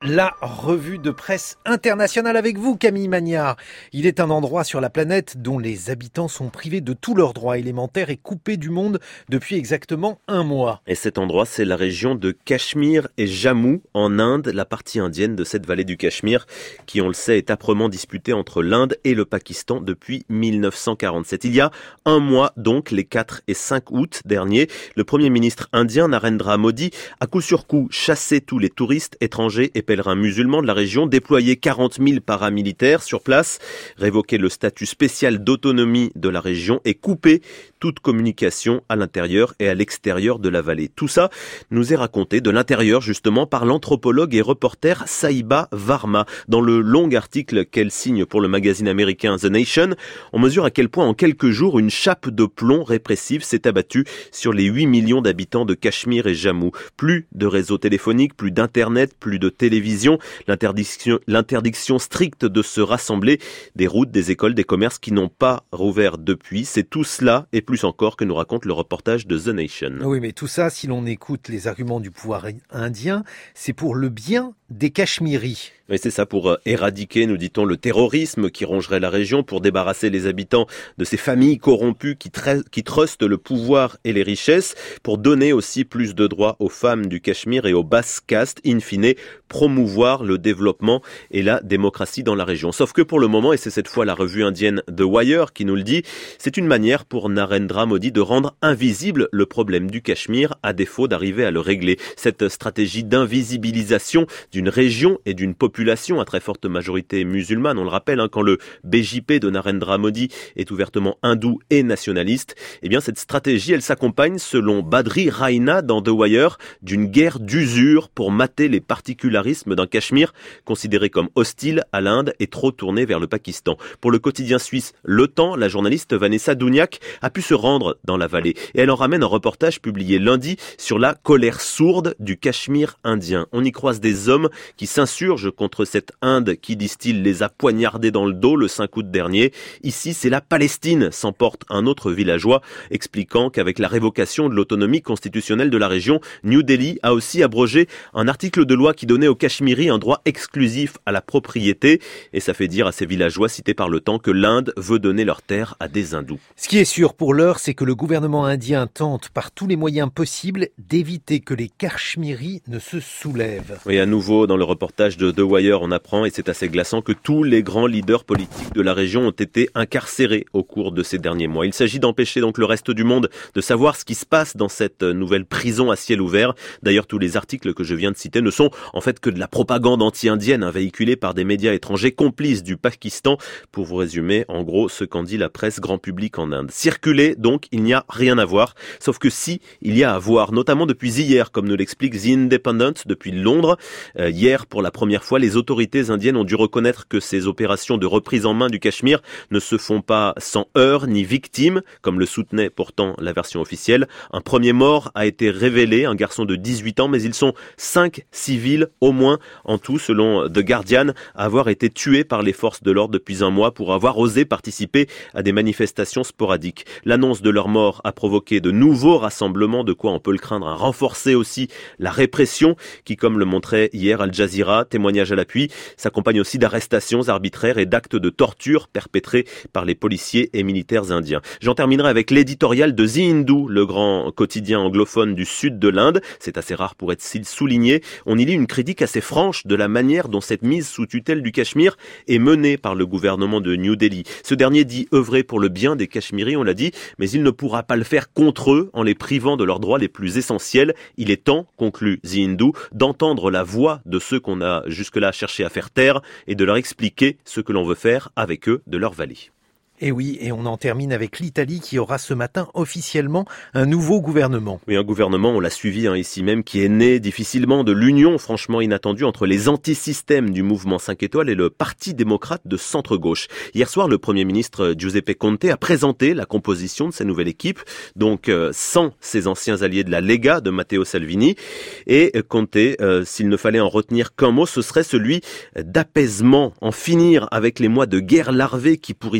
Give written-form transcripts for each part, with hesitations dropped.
La revue de presse internationale avec vous, Camille Magnard. Il est un endroit sur la planète dont les habitants sont privés de tous leurs droits élémentaires et coupés du monde depuis exactement un mois. Et cet endroit, c'est la région de Cachemire et Jammu, en Inde, la partie indienne de cette vallée du Cachemire, qui, on le sait, est âprement disputée entre l'Inde et le Pakistan depuis 1947. Il y a un mois, donc, les 4 et 5 août dernier, le Premier ministre indien, Narendra Modi, a coup sur coup chassé tous les touristes étrangers et pèlerins musulmans de la région, déployé 40 000 paramilitaires sur place, révoqué le statut spécial d'autonomie de la région et coupé toute communication à l'intérieur et à l'extérieur de la vallée. Tout ça nous est raconté de l'intérieur justement par l'anthropologue et reporter Sahiba Varma. Dans le long article qu'elle signe pour le magazine américain The Nation, on mesure à quel point en quelques jours une chape de plomb répressive s'est abattue sur les 8 millions d'habitants de Cachemire et Jammu. Plus de réseaux téléphoniques, plus d'internet, plus de télévision, l'interdiction stricte de se rassembler, des routes, des écoles, des commerces qui n'ont pas rouvert depuis. C'est tout cela et plus encore que nous raconte le reportage de The Nation. Oui, mais tout ça, si l'on écoute les arguments du pouvoir indien, c'est pour le bien des Cachemiris. Oui, c'est ça, pour éradiquer, nous dit-on, le terrorisme qui rongerait la région, pour débarrasser les habitants de ces familles corrompues qui trustent le pouvoir et les richesses, pour donner aussi plus de droits aux femmes du Cachemire et aux basses castes, in fine, promouvoir le développement et la démocratie dans la région. Sauf que pour le moment, et c'est cette fois la revue indienne The Wire qui nous le dit, c'est une manière pour Narendra Modi de rendre invisible le problème du Cachemire à défaut d'arriver à le régler. Cette stratégie d'invisibilisation d'une région et d'une population à très forte majorité musulmane, on le rappelle, quand le BJP de Narendra Modi est ouvertement hindou et nationaliste, eh bien cette stratégie, elle s'accompagne, selon Badri Raina dans The Wire, d'une guerre d'usure pour mater les particularismes d'un Cachemire considéré comme hostile à l'Inde et trop tourné vers le Pakistan. Pour le quotidien suisse Le Temps, la journaliste Vanessa Douniac a pu se rendre dans la vallée et elle en ramène un reportage publié lundi sur la colère sourde du Cachemire indien. On y croise des hommes qui s'insurgent contre cette Inde qui, disent-ils, les a poignardés dans le dos le 5 août dernier. Ici, c'est la Palestine, s'emporte un autre villageois, expliquant qu'avec la révocation de l'autonomie constitutionnelle de la région, New Delhi a aussi abrogé un article de loi qui donnait aux Cachemiris un droit exclusif à la propriété. Et ça fait dire à ces villageois cités par Le Temps que l'Inde veut donner leurs terres à des hindous. Ce qui est sûr pour l'heure, c'est que le gouvernement indien tente par tous les moyens possibles d'éviter que les Cachemiris ne se soulèvent. Et à nouveau, dans le reportage de The Wire, on apprend, et c'est assez glaçant, que tous les grands leaders politiques de la région ont été incarcérés au cours de ces derniers mois. Il s'agit d'empêcher donc le reste du monde de savoir ce qui se passe dans cette nouvelle prison à ciel ouvert. D'ailleurs, tous les articles que je viens de citer ne sont en fait que de la propagande anti-indienne, véhiculée par des médias étrangers complices du Pakistan, pour vous résumer en gros ce qu'en dit la presse grand public en Inde. Circuler, donc, il n'y a rien à voir, sauf que si, il y a à voir, notamment depuis hier, comme nous l'explique The Independent depuis Londres. Hier, pour la première fois, les autorités indiennes ont dû reconnaître que ces opérations de reprise en main du Cachemire ne se font pas sans heurts ni victimes, comme le soutenait pourtant la version officielle. Un premier mort a été révélé, un garçon de 18 ans, mais ils sont 5 civils au moins en tout, selon The Guardian, à avoir été tués par les forces de l'ordre depuis un mois pour avoir osé participer à des manifestations sporadiques. L'annonce de leur mort a provoqué de nouveaux rassemblements, de quoi on peut le craindre, a renforcé aussi la répression qui, comme le montrait hier Al Jazeera, témoignage à l'appui, s'accompagne aussi d'arrestations arbitraires et d'actes de torture perpétrés par les policiers et militaires indiens. J'en terminerai avec l'éditorial de The Hindu, le grand quotidien anglophone du sud de l'Inde. C'est assez rare pour être souligné. On y lit une critique assez franche de la manière dont cette mise sous tutelle du Cachemire est menée par le gouvernement de New Delhi. Ce dernier dit œuvrer pour le bien des Cachemiris, on l'a dit, mais il ne pourra pas le faire contre eux en les privant de leurs droits les plus essentiels. Il est temps, conclut The Hindu, d'entendre la voix de ceux qu'on a jusque-là cherché à faire taire et de leur expliquer ce que l'on veut faire avec eux de leur vallée. Et oui, et on en termine avec l'Italie qui aura ce matin officiellement un nouveau gouvernement. Oui, un gouvernement, on l'a suivi ici même, qui est né difficilement de l'union franchement inattendue entre les antisystèmes du mouvement 5 étoiles et le Parti démocrate de centre-gauche. Hier soir, le Premier ministre Giuseppe Conte a présenté la composition de sa nouvelle équipe, donc sans ses anciens alliés de la Lega de Matteo Salvini. Et Conte, s'il ne fallait en retenir qu'un mot, ce serait celui d'apaisement, en finir avec les mois de guerre larvée qui pourrissaient la vie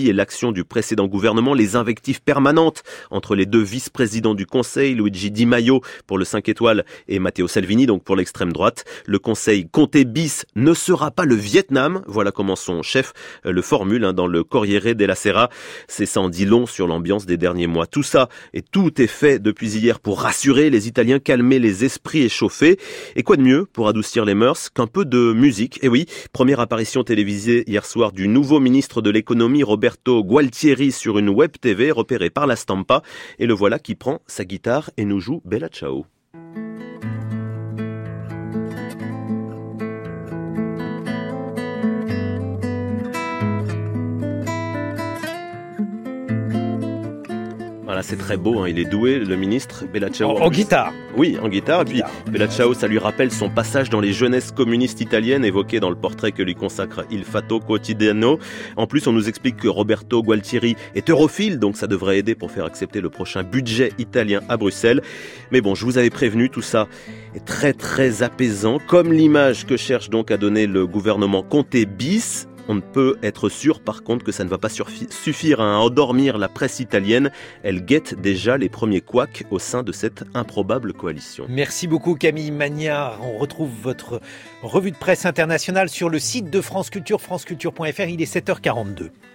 vie et l'action du précédent gouvernement, les invectives permanentes entre les deux vice-présidents du Conseil, Luigi Di Maio pour le 5 étoiles et Matteo Salvini donc pour l'extrême droite. Le Conseil Conte bis ne sera pas le Vietnam, voilà comment son chef le formule dans le Corriere della Sera. C'est ça en dit long sur l'ambiance des derniers mois. Tout ça et tout est fait depuis hier pour rassurer les Italiens, calmer les esprits échauffés. Et quoi de mieux pour adoucir les mœurs qu'un peu de musique? Et oui, première apparition télévisée hier soir du nouveau ministre de l'économie Roberto Gualtieri sur une web TV repérée par la Stampa. Et le voilà qui prend sa guitare et nous joue Bella Ciao. Voilà, c'est très beau, il est doué, le ministre. Bella Ciao. En guitare. Oui, en guitare. Et puis, Bella Ciao, ça lui rappelle son passage dans les jeunesses communistes italiennes évoquées dans le portrait que lui consacre Il Fatto Quotidiano. En plus, on nous explique que Roberto Gualtieri est europhile, donc ça devrait aider pour faire accepter le prochain budget italien à Bruxelles. Mais bon, je vous avais prévenu, tout ça est très très apaisant, comme l'image que cherche donc à donner le gouvernement Conte bis. On ne peut être sûr par contre que ça ne va pas suffire à endormir la presse italienne. Elle guette déjà les premiers couacs au sein de cette improbable coalition. Merci beaucoup Camille Magnard. On retrouve votre revue de presse internationale sur le site de France Culture, franceculture.fr. Il est 7h42.